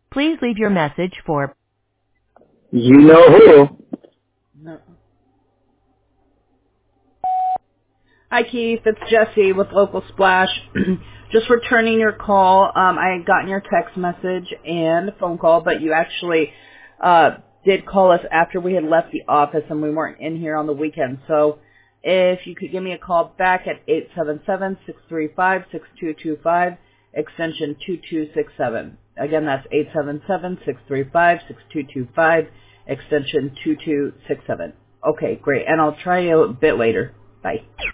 Please leave your message for You know who. No. Hi, Keith. It's Jessie with Local Splash. Just returning your call. I had gotten your text message and phone call, but you actually did call us after we had left the office and we weren't in here on the weekend. So if you could give me a call back at 877-635-6225, extension 2267. Again, that's 877-635-6225, extension 2267. Okay, great. And I'll try you a bit later. Bye.